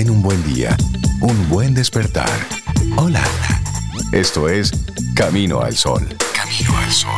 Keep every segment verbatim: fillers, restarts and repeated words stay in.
ten un buen día, un buen despertar. Hola. Esto es Camino al Sol. Camino al Sol.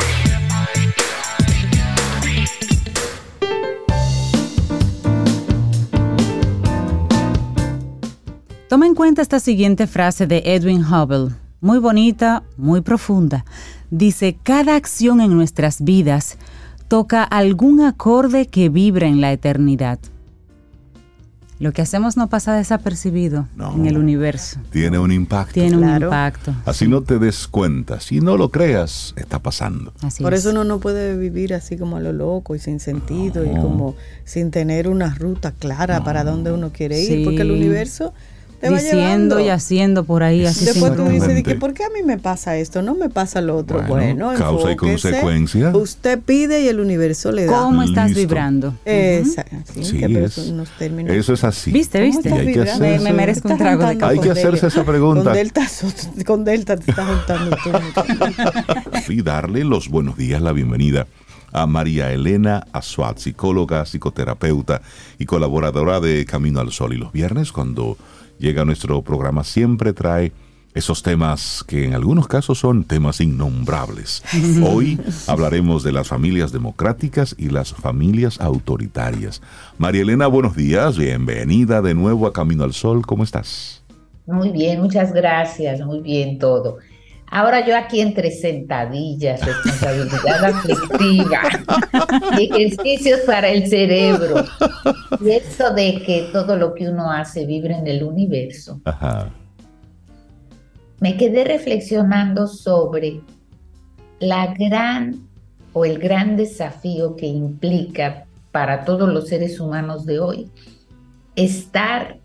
Toma en cuenta esta siguiente frase de Edwin Hubble, muy bonita, muy profunda. Dice, cada acción en nuestras vidas toca algún acorde que vibra en la eternidad. Lo que hacemos no pasa desapercibido no, en el universo. Tiene un impacto. Tiene un claro. impacto. Así no te des cuenta. Si no lo creas, está pasando. Así Por es. eso uno no puede vivir así como a lo loco y sin sentido No. y como sin tener una ruta clara No. para dónde uno quiere ir. Sí. Porque el universo te va Diciendo llevando. y haciendo por ahí. Así Después tú dices, de que, Exactamente. ¿por qué a mí me pasa esto? No me pasa lo otro. Bueno, Bueno, causa y enfóquese. consecuencia. Usted pide y el universo le da. ¿Cómo estás Listo. vibrando? Esa, sí, Sí, que pero es- son unos términos. Eso es así. ¿Viste, ¿Cómo viste? Y estás hay que vibrando? hacerse- Me, me merezco un Estás trago de juntando café. Hay que con hacerse Delia. esa pregunta. Con Delta, con Delta te estás juntando tú. Y darle los buenos días, la bienvenida a María Elena Azuat, psicóloga, psicoterapeuta y colaboradora de Camino al Sol. Y los viernes, cuando llega a nuestro programa, siempre trae esos temas que en algunos casos son temas innombrables. Hoy hablaremos de las familias democráticas y las familias autoritarias. María Elena, buenos días, bienvenida de nuevo a Camino al Sol. ¿Cómo estás? Muy bien, muchas gracias, muy bien todo. Ahora yo aquí entre sentadillas, responsabilidad afectiva, ejercicios para el cerebro, y eso de que todo lo que uno hace vibra en el universo. Ajá. Me quedé reflexionando sobre la gran o el gran desafío que implica para todos los seres humanos de hoy estar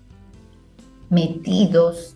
metidos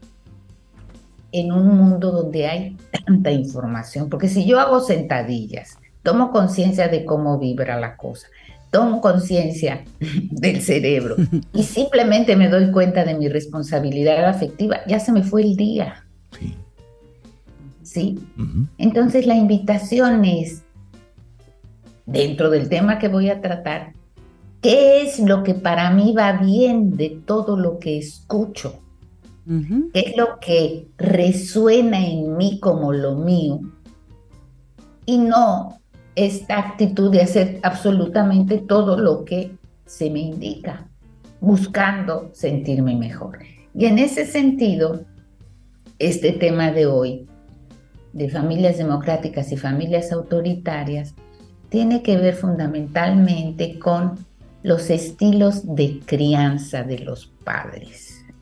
en un mundo donde hay tanta información, porque si yo hago sentadillas, tomo conciencia de cómo vibra la cosa, tomo conciencia del cerebro y simplemente me doy cuenta de mi responsabilidad afectiva, ya se me fue el día. Sí. ¿Sí? Uh-huh. Entonces la invitación es, dentro del tema que voy a tratar, ¿qué es lo que para mí va bien de todo lo que escucho? Uh-huh. ¿Qué es lo que resuena en mí como lo mío? Y no esta actitud de hacer absolutamente todo lo que se me indica, buscando sentirme mejor. Y en ese sentido, este tema de hoy, de familias democráticas y familias autoritarias, tiene que ver fundamentalmente con los estilos de crianza de los padres.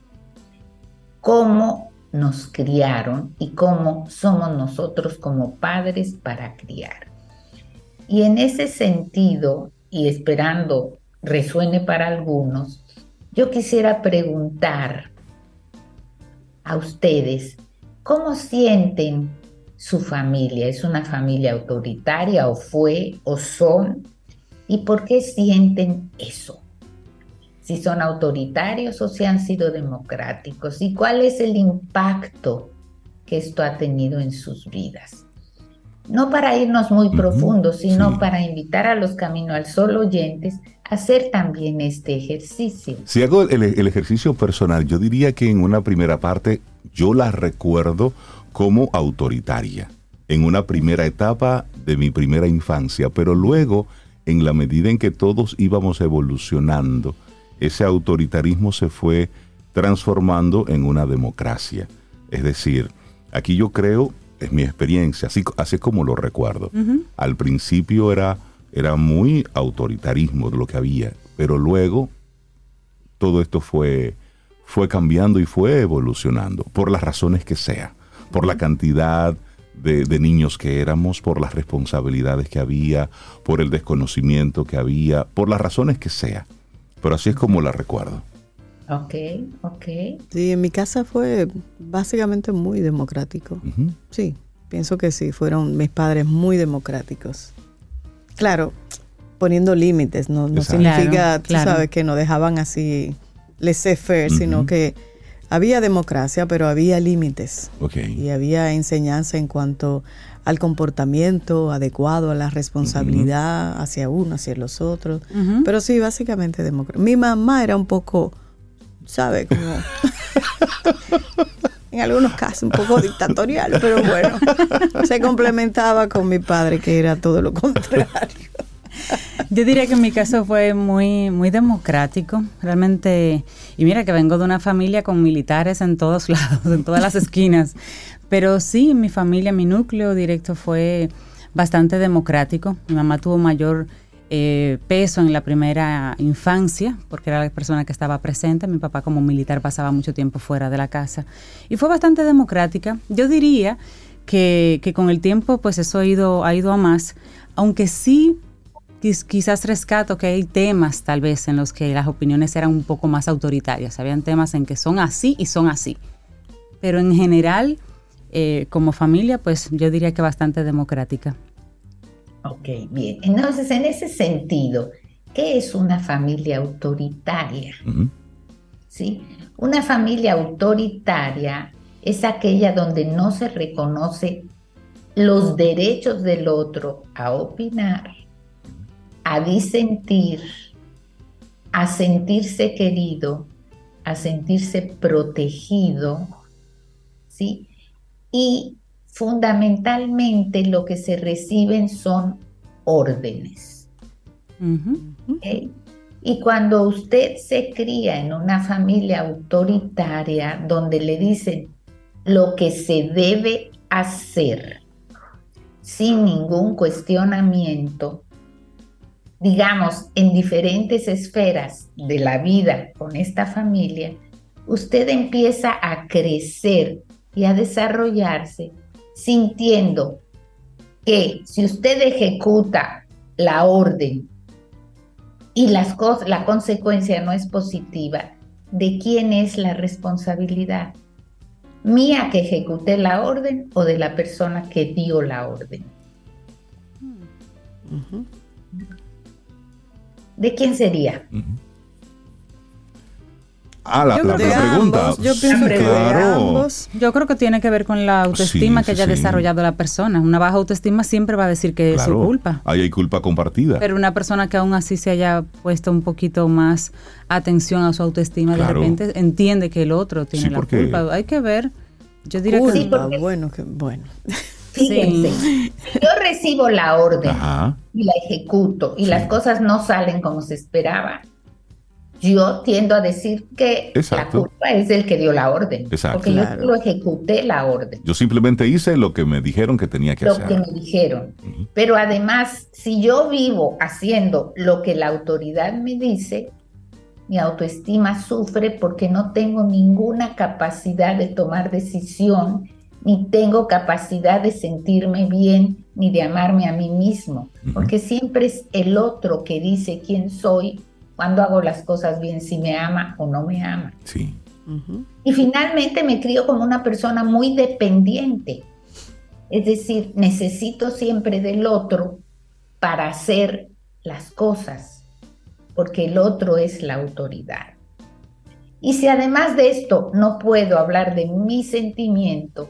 Cómo nos criaron y cómo somos nosotros como padres para criar. Y en ese sentido, y esperando resuene para algunos, yo quisiera preguntar a ustedes, ¿cómo sienten su familia? ¿Es una familia autoritaria o fue o son? ¿Y por qué sienten eso? Si son autoritarios o si han sido democráticos, y cuál es el impacto que esto ha tenido en sus vidas. No para irnos muy uh-huh, profundo, sino sí. para invitar a los Camino al Sol oyentes a hacer también este ejercicio. Si hago el, el ejercicio personal, yo diría que en una primera parte yo la recuerdo como autoritaria, en una primera etapa de mi primera infancia, pero luego, en la medida en que todos íbamos evolucionando, ese autoritarismo se fue transformando en una democracia. Es decir, aquí yo creo, es mi experiencia, así, así como lo recuerdo. Uh-huh. Al principio era, era muy autoritarismo de lo que había, pero luego todo esto fue, fue cambiando y fue evolucionando, por las razones que sea, por uh-huh. la cantidad de, de niños que éramos, por las responsabilidades que había, por el desconocimiento que había, por las razones que sea. Pero así es como la recuerdo. Ok, ok. Sí, en mi casa fue básicamente muy democrático. Uh-huh. Sí, pienso que sí, fueron mis padres muy democráticos. Claro, poniendo límites, no, no significa, claro, tú claro. sabes, que nos dejaban así laissez-faire, uh-huh. sino que había democracia, pero había límites. Okay. Y había enseñanza en cuanto al comportamiento adecuado, a la responsabilidad uh-huh. hacia uno, hacia los otros. Uh-huh. Pero sí, básicamente democrático. Mi mamá era un poco ¿sabe? Como en algunos casos un poco dictatorial, pero bueno, se complementaba con mi padre, que era todo lo contrario. Yo diría que en mi caso fue muy, muy democrático, realmente, y mira que vengo de una familia con militares en todos lados, en todas las esquinas, pero sí, mi familia, mi núcleo directo fue bastante democrático. Mi mamá tuvo mayor eh, peso en la primera infancia, porque era la persona que estaba presente. Mi papá como militar pasaba mucho tiempo fuera de la casa, y fue bastante democrática. Yo diría que, que con el tiempo pues eso ha ido, ha ido a más, aunque sí quizás rescato que hay temas tal vez en los que las opiniones eran un poco más autoritarias. Habían temas en que son así y son así. Pero en general, eh, como familia, pues yo diría que bastante democrática. Ok, bien. Entonces, en ese sentido, ¿qué es una familia autoritaria? Uh-huh. ¿Sí? Una familia autoritaria es aquella donde no se reconoce los derechos del otro a opinar, a disentir, a sentirse querido, a sentirse protegido, ¿sí? Y fundamentalmente lo que se reciben son órdenes. Uh-huh. ¿Okay? Y cuando usted se cría en una familia autoritaria donde le dicen lo que se debe hacer sin ningún cuestionamiento, digamos, en diferentes esferas de la vida con esta familia, usted empieza a crecer y a desarrollarse sintiendo que si usted ejecuta la orden y las cosas, la consecuencia no es positiva, ¿de quién es la responsabilidad? ¿Mía que ejecuté la orden o de la persona que dio la orden? Uh-huh. ¿De quién sería? Uh-huh. Ah, la, la, la pregunta. Ambos, yo pienso que claro. de ambos. Yo creo que tiene que ver con la autoestima sí, que haya sí. desarrollado la persona. Una baja autoestima siempre va a decir que claro, es su culpa. Ahí hay culpa compartida. Pero una persona que aún así se haya puesto un poquito más atención a su autoestima, claro. de repente entiende que el otro tiene sí, la porque... culpa. Hay que ver. Yo diría culpa, que sí, porque... bueno, que bueno. Fíjense, sí. yo recibo la orden Ajá. y la ejecuto y sí. las cosas no salen como se esperaba. Yo tiendo a decir que Exacto. la culpa es del que dio la orden. Exacto. Porque claro. yo lo ejecuté la orden. Yo simplemente hice lo que me dijeron que tenía que lo hacer. Lo que me dijeron. Uh-huh. Pero además, si yo vivo haciendo lo que la autoridad me dice, mi autoestima sufre porque no tengo ninguna capacidad de tomar decisión, ni tengo capacidad de sentirme bien, ni de amarme a mí mismo. Uh-huh. Porque siempre es el otro que dice quién soy, cuando hago las cosas bien, si me ama o no me ama. Sí. Uh-huh. Y finalmente me crío como una persona muy dependiente. Es decir, necesito siempre del otro para hacer las cosas, porque el otro es la autoridad. Y si además de esto no puedo hablar de mi sentimiento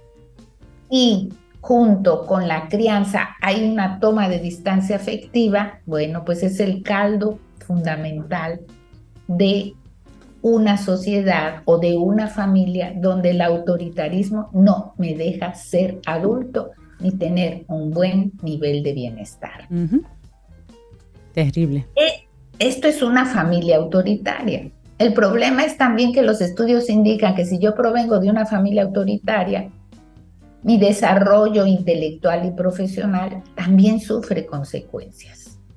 y junto con la crianza hay una toma de distancia afectiva, bueno, pues es el caldo fundamental de una sociedad o de una familia donde el autoritarismo no me deja ser adulto ni tener un buen nivel de bienestar. Uh-huh. Terrible. Eh, esto es una familia autoritaria. El problema es también que los estudios indican que si yo provengo de una familia autoritaria, mi desarrollo intelectual y profesional también sufre consecuencias.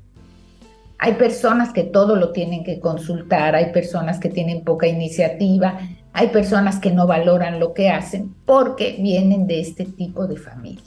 Hay personas que todo lo tienen que consultar, hay personas que tienen poca iniciativa, hay personas que no valoran lo que hacen porque vienen de este tipo de familias.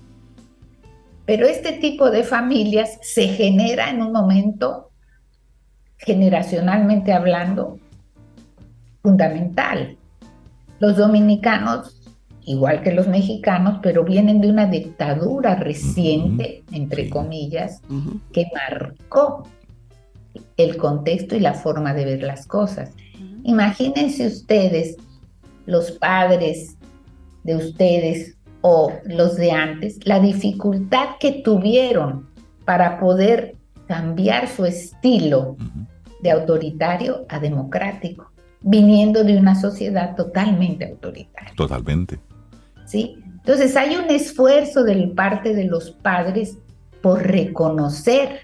Pero este tipo de familias se genera en un momento, generacionalmente hablando, fundamental. Los dominicanos, igual que los mexicanos, pero vienen de una dictadura reciente, uh-huh. entre sí. comillas, uh-huh. que marcó el contexto y la forma de ver las cosas. Uh-huh. Imagínense ustedes, los padres de ustedes o los de antes, la dificultad que tuvieron para poder cambiar su estilo uh-huh. de autoritario a democrático. viniendo de una sociedad totalmente autoritaria. Totalmente. ¿Sí? Entonces hay un esfuerzo de parte de los padres por reconocerles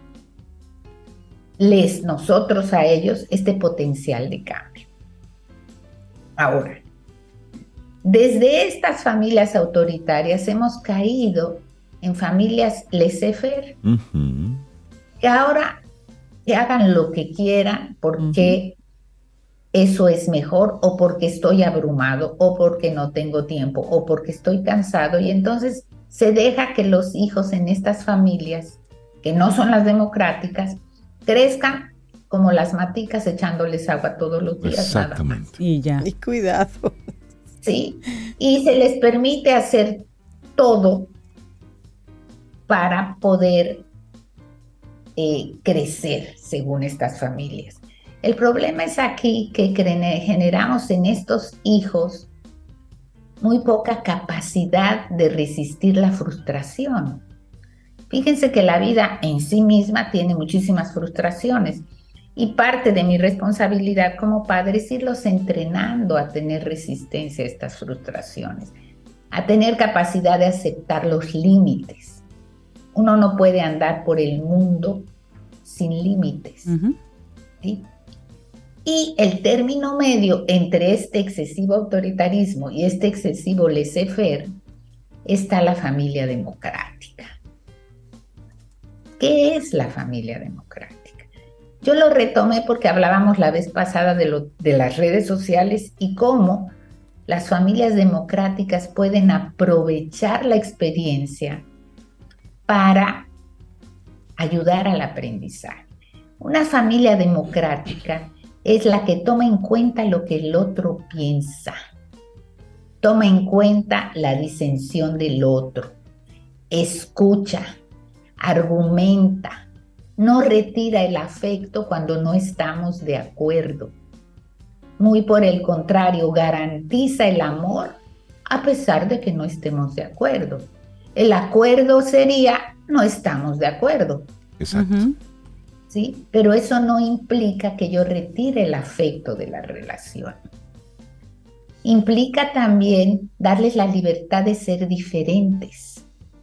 nosotros a ellos este potencial de cambio. Ahora, desde estas familias autoritarias hemos caído en familias laissez-faire, uh-huh. que ahora que hagan lo que quieran porque uh-huh. eso es mejor, o porque estoy abrumado, o porque no tengo tiempo, o porque estoy cansado, y entonces se deja que los hijos en estas familias, que no son las democráticas, crezcan como las maticas echándoles agua todos los días. Exactamente. Nada más. Y ya. Y cuidado. Sí, y se les permite hacer todo para poder eh, crecer según estas familias. El problema es aquí que generamos en estos hijos muy poca capacidad de resistir la frustración. Fíjense que la vida en sí misma tiene muchísimas frustraciones y parte de mi responsabilidad como padre es irlos entrenando a tener resistencia a estas frustraciones, a tener capacidad de aceptar los límites. Uno no puede andar por el mundo sin límites. Uh-huh. ¿Sí? Y el término medio entre este excesivo autoritarismo y este excesivo laissez-faire está la familia democrática. ¿Qué es la familia democrática? Yo lo retomé porque hablábamos la vez pasada de, lo, de las redes sociales y cómo las familias democráticas pueden aprovechar la experiencia para ayudar al aprendizaje. Una familia democrática es la que toma en cuenta lo que el otro piensa, toma en cuenta la disensión del otro, escucha, argumenta, no retira el afecto cuando no estamos de acuerdo. Muy por el contrario, garantiza el amor a pesar de que no estemos de acuerdo. El acuerdo sería, no estamos de acuerdo. Exacto. Uh-huh. ¿Sí? Pero eso no implica que yo retire el afecto de la relación. Implica también darles la libertad de ser diferentes.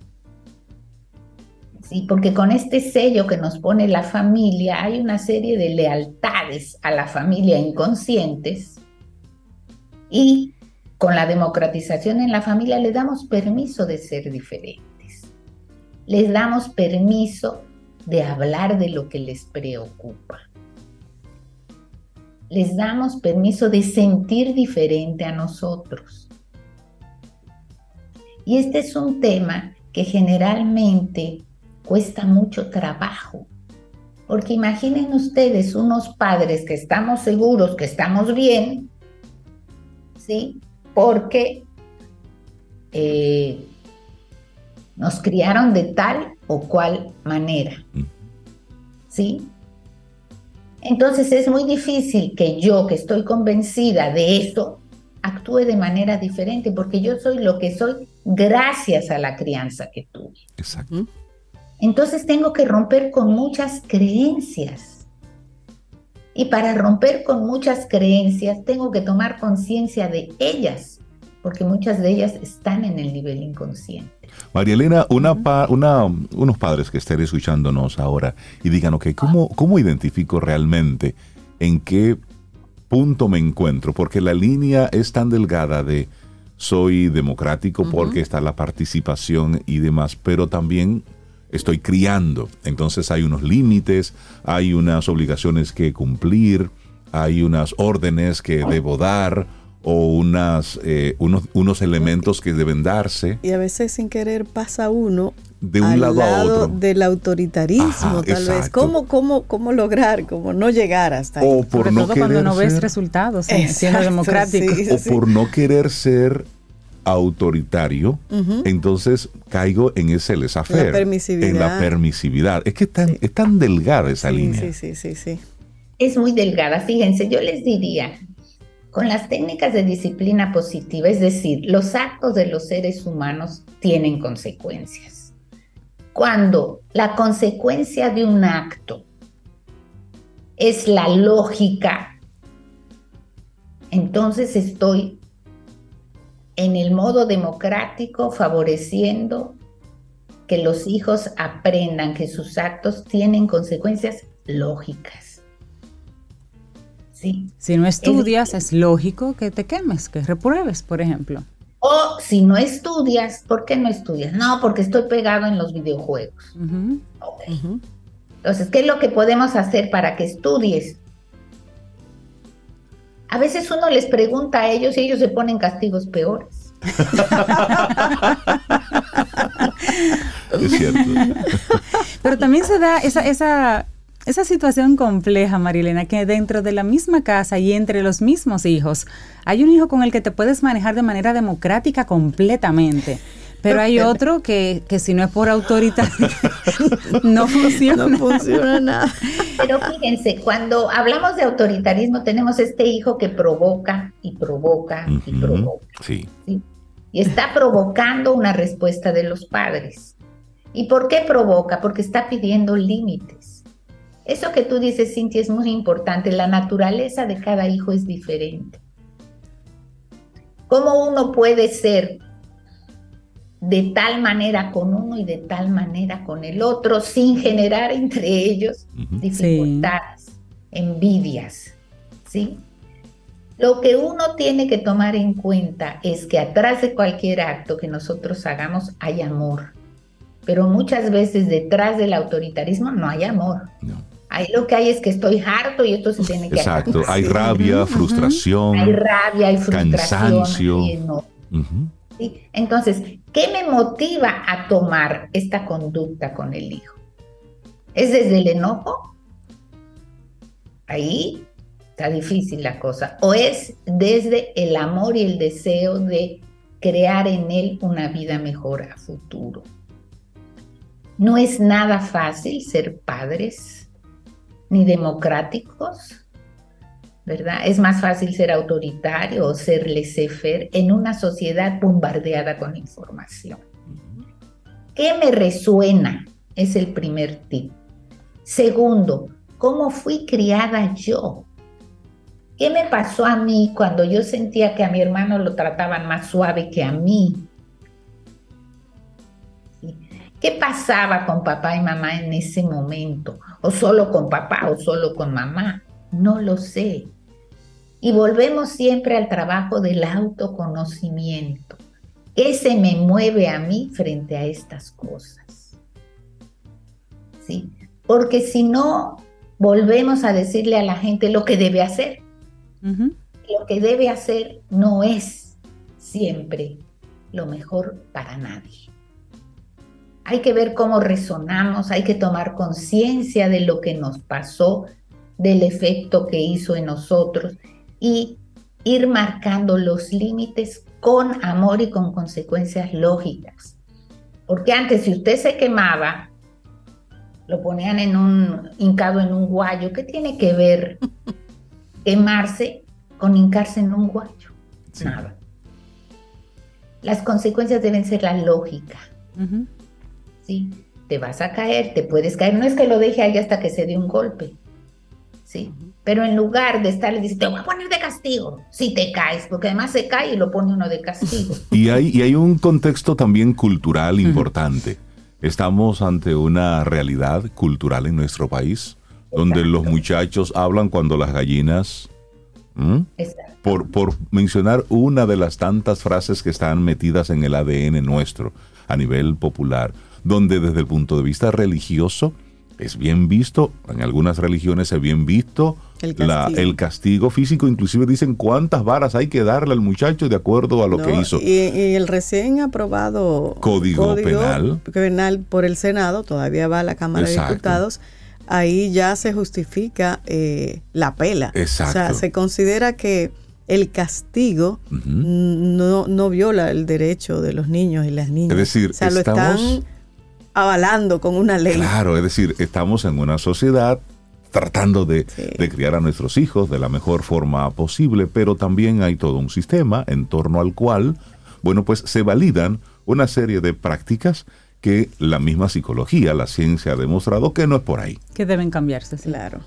¿Sí? Porque con este sello que nos pone la familia hay una serie de lealtades a la familia inconscientes y con la democratización en la familia les damos permiso de ser diferentes. Les damos permiso de hablar de lo que les preocupa. Les damos permiso de sentir diferente a nosotros. Y este es un tema que generalmente cuesta mucho trabajo, porque imaginen ustedes unos padres que estamos seguros que estamos bien, ¿sí? Porque eh, nos criaron de tal o cual manera, ¿sí? Entonces es muy difícil que yo, que estoy convencida de eso, actúe de manera diferente, porque yo soy lo que soy gracias a la crianza que tuve. Exacto. Entonces tengo que romper con muchas creencias. Y para romper con muchas creencias tengo que tomar conciencia de ellas, porque muchas de ellas están en el nivel inconsciente. María Elena, una pa, una, unos padres que estén escuchándonos ahora y digan, ok, ¿cómo, ¿cómo identifico realmente en qué punto me encuentro? Porque la línea es tan delgada de soy democrático uh-huh. porque está la participación y demás, pero también estoy criando. Entonces hay unos límites, hay unas obligaciones que cumplir, hay unas órdenes que debo dar, o unas, eh, unos, unos elementos que deben darse. Y a veces sin querer pasa uno de un al lado, lado a otro del autoritarismo. Ajá, tal exacto. vez. ¿Cómo, cómo, ¿Cómo lograr? ¿Cómo no llegar hasta ahí? O por Sobre no todo cuando no ser, ves resultados exacto, siendo democrático. Sí, o sí. por no querer ser autoritario, uh-huh. entonces caigo en ese laissez-faire, la permisividad. en la permisividad. Es que es tan, sí. es tan delgada esa sí, línea. Sí, sí, sí, sí. Es muy delgada. Fíjense, yo les diría, con las técnicas de disciplina positiva, es decir, los actos de los seres humanos tienen consecuencias. Cuando la consecuencia de un acto es la lógica entonces estoy en el modo democrático favoreciendo que los hijos aprendan que sus actos tienen consecuencias lógicas. ¿Sí? Si no estudias, es, es lógico que te quemes, que repruebes, por ejemplo. O si no estudias, ¿por qué no estudias? No, porque estoy pegado en los videojuegos. Uh-huh. Okay. Uh-huh. Entonces, ¿qué es lo que podemos hacer para que estudies? A veces uno les pregunta a ellos y ellos se ponen castigos peores. Es cierto. Pero también se da esa, esa, esa situación compleja, Marilena, que dentro de la misma casa y entre los mismos hijos, hay un hijo con el que te puedes manejar de manera democrática completamente. Pero hay otro que, que si no es por autoridad, no funciona. No funciona nada. Pero fíjense, cuando hablamos de autoritarismo, tenemos este hijo que provoca y provoca uh-huh. y provoca. Sí. ¿Sí? Y está provocando una respuesta de los padres. ¿Y por qué provoca? Porque está pidiendo límites. Eso que tú dices, Cintia, es muy importante. La naturaleza de cada hijo es diferente. ¿Cómo uno puede ser de tal manera con uno y de tal manera con el otro, sin generar entre ellos uh-huh. dificultades, sí. envidias, ¿sí? Lo que uno tiene que tomar en cuenta es que atrás de cualquier acto que nosotros hagamos hay amor, pero muchas veces detrás del autoritarismo no hay amor. No. Ahí lo que hay es que estoy harto y esto se tiene que hacer. Exacto, hay rabia, uh-huh. frustración, hay rabia, hay frustración, cansancio. Y no. uh-huh. ¿Sí? Entonces, ¿qué me motiva a tomar esta conducta con el hijo? ¿Es desde el enojo? Ahí está difícil la cosa. ¿O es desde el amor y el deseo de crear en él una vida mejor a futuro? No es nada fácil ser padres ni democráticos, ¿verdad? Es más fácil ser autoritario o ser laissez-faire en una sociedad bombardeada con información. ¿Qué me resuena? Es el primer tip. Segundo, ¿cómo fui criada yo? ¿Qué me pasó a mí cuando yo sentía que a mi hermano lo trataban más suave que a mí? ¿Sí? ¿Qué pasaba con papá y mamá en ese momento? ¿O solo con papá o solo con mamá? No lo sé. Y volvemos siempre al trabajo del autoconocimiento. ¿Qué se me mueve a mí frente a estas cosas? ¿Sí? Porque si no, volvemos a decirle a la gente lo que debe hacer. Uh-huh. Lo que debe hacer no es siempre lo mejor para nadie. Hay que ver cómo resonamos, hay que tomar conciencia de lo que nos pasó, del efecto que hizo en nosotros y ir marcando los límites con amor y con consecuencias lógicas. Porque antes, si usted se quemaba, lo ponían en un hincado en un guayo. ¿Qué tiene que ver quemarse con hincarse en un guayo? Sí. Nada. Las consecuencias deben ser la lógica. Uh-huh. ¿Sí? Te vas a caer, te puedes caer. No es que lo deje ahí hasta que se dé un golpe. ¿Sí? Uh-huh. Pero en lugar de estarle diciendo, te voy a poner de castigo, si te caes, porque además se cae y lo pone uno de castigo. Y hay, y hay un contexto también cultural importante. Uh-huh. Estamos ante una realidad cultural en nuestro país, exacto, donde los muchachos hablan cuando las gallinas... ¿Mm? Por, por mencionar una de las tantas frases que están metidas en el A D N nuestro, a nivel popular, donde desde el punto de vista religioso, es bien visto, en algunas religiones es bien visto el castigo, la, el castigo físico, inclusive dicen cuántas varas hay que darle al muchacho de acuerdo a lo no, que hizo. Y, y el recién aprobado Código, Código penal. penal por el Senado, todavía va a la Cámara Exacto. de Diputados, ahí ya se justifica eh, la pela. Exacto. O sea, se considera que el castigo uh-huh. no, no viola el derecho de los niños y las niñas. Es decir, o sea, estamos... lo están avalando con una ley. Claro, es decir, estamos en una sociedad tratando de, sí. de criar a nuestros hijos de la mejor forma posible, pero también hay todo un sistema en torno al cual, bueno, pues se validan una serie de prácticas que la misma psicología, la ciencia ha demostrado que no es por ahí. Que deben cambiarse, sí. Claro.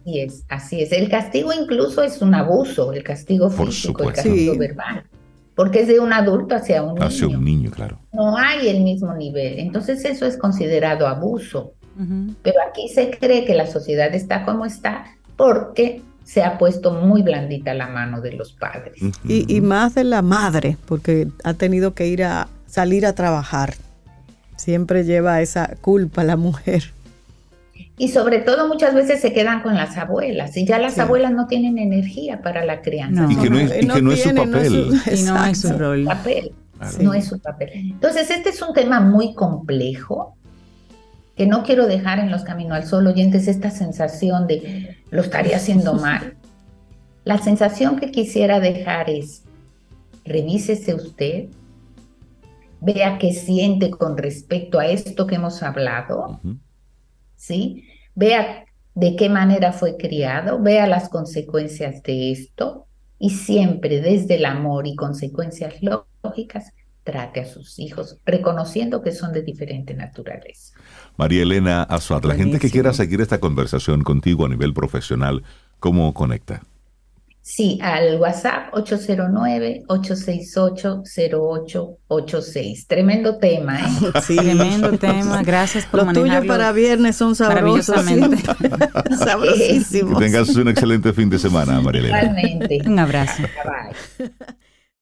Así es, así es. El castigo incluso es un abuso, el castigo físico, el castigo sí. verbal, porque es de un adulto hacia un niño. Hacia un niño, claro. No hay el mismo nivel, entonces eso es considerado abuso. Uh-huh. Pero aquí se cree que la sociedad está como está porque se ha puesto muy blandita la mano de los padres. Uh-huh. Y, y más de la madre, porque ha tenido que ir a salir a trabajar. Siempre lleva esa culpa la mujer. Y sobre todo muchas veces se quedan con las abuelas y ya las sí. abuelas no tienen energía para la crianza. No. Y que no es, y que no no es su papel. No es su, y no es su rol. Papel. Sí. No es su papel. Entonces este es un tema muy complejo que no quiero dejar en los Camino al Sol oyentes esta sensación de lo estaría haciendo mal. La sensación que quisiera dejar es revísese usted, vea qué siente con respecto a esto que hemos hablado. Uh-huh. ¿Sí? Vea de qué manera fue criado, vea las consecuencias de esto y siempre desde el amor y consecuencias lógicas trate a sus hijos reconociendo que son de diferente naturaleza. María Elena Azuat, la gente que quiera seguir esta conversación contigo a nivel profesional, ¿cómo conecta? Sí, al WhatsApp ocho cero nueve, ocho seis ocho, cero ocho ocho seis. Tremendo tema, ¿eh? Sí, tremendo tema. Gracias por manejarlo. Los tuyos para viernes son sabrosos. Sabrosísimos. Que tengas un excelente fin de semana, María Elena. Igualmente. Un abrazo. Bye.